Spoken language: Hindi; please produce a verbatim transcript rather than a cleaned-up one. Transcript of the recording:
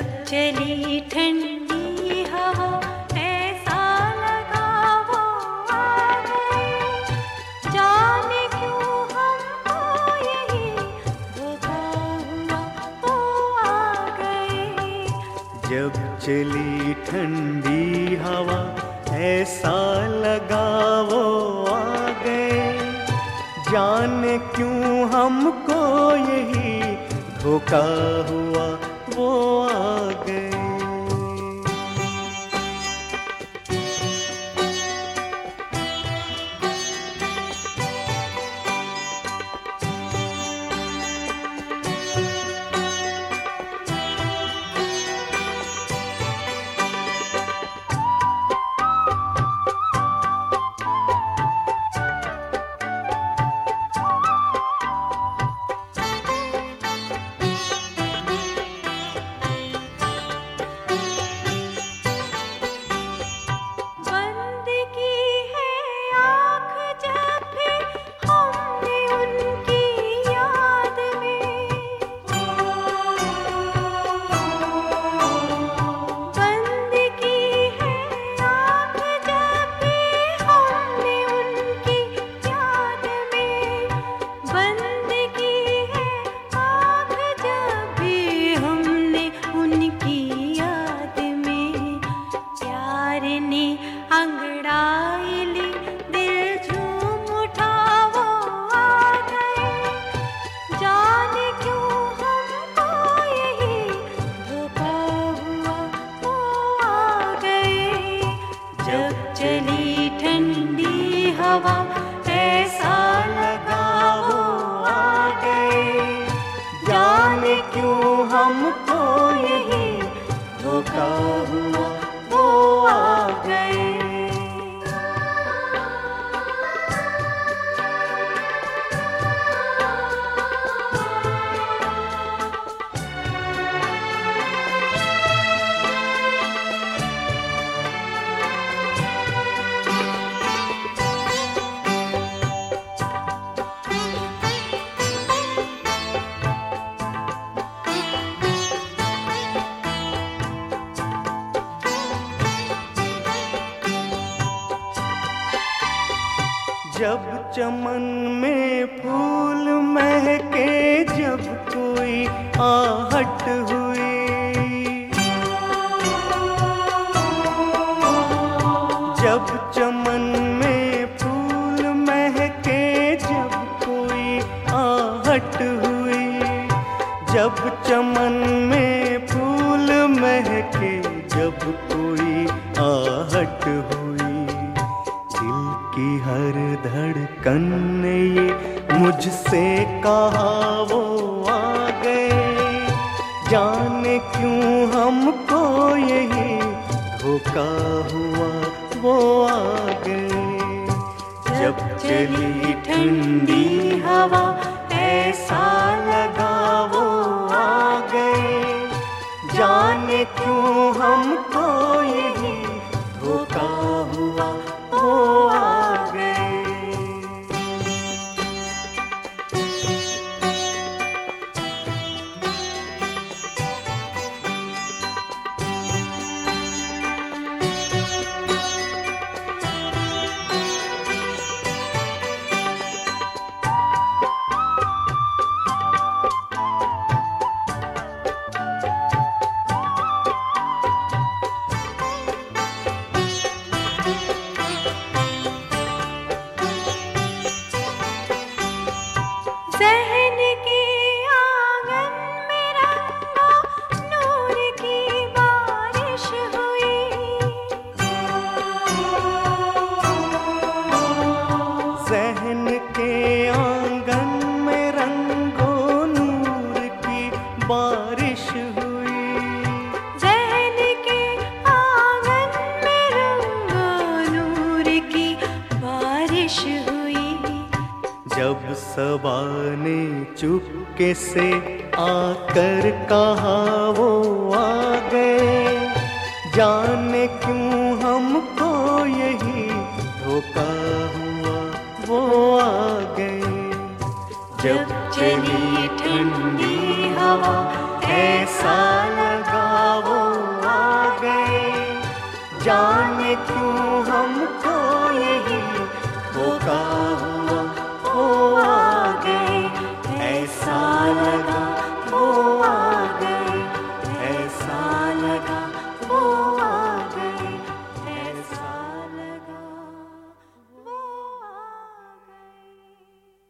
चली ठंडी हवा ऐसा लगा वो आ गए, जाने क्यों हमको यही धोखा हुआ वो आ गए। जब चली ठंडी हवा ऐसा लगा वो आ गए, जाने क्यों हमको यही धोखा हुआ वो आ गए। चली ठंडी हवा ऐसा लगा वो आ गए, जाने क्यों हमको यही धोखा हुआ वो आ गए। जब चमन में फूल महके, जब कोई आहट हुई, जब चमन में फूल महके, जब कोई आहट हुई, जब चमन में फूल महके, जब कोई आहट हुई, दिल की हर धड़कन ने ये मुझसे कहा वो आ गए, जाने क्यों हमको यही धोखा हुआ वो आ गए। जब चली ठंडी हवा ऐसा लगा वो आ गए, जाने क्यों हमको यही धोखा हुआ वो आ गए। ज़हन के आंगन में रंगों नूर की बारिश हुई, ज़हन के आंगन में रंगों नूर की बारिश हुई, ज़हन के आंगन में रंगों नूर की बारिश हुई। जब सबा ने चुपके से आकर कहा वो आ गए, जाने क्यों हमको यही धोखा हुआ वो आ गए। जब चली ठंडी हवा ऐसा